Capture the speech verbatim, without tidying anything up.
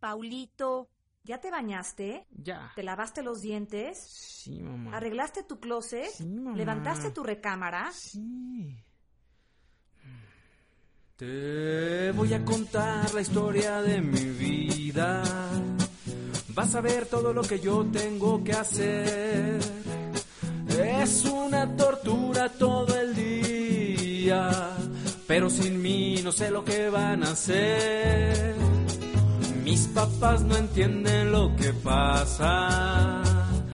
Paulito, ¿ya te bañaste? Ya. ¿Te lavaste los dientes? Sí, mamá. ¿Arreglaste tu closet? Sí, mamá. ¿Levantaste tu recámara? Sí. Te voy a contar la historia de mi vida. Vas a ver todo lo que yo tengo que hacer. Es una tortura todo el día, pero sin mí no sé lo que van a hacer. Mis papás no entienden lo que pasa.